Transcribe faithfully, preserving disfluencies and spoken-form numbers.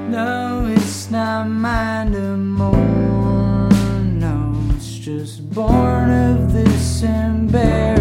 No, it's not mine to mourn. No, it's just born of this embarrassment.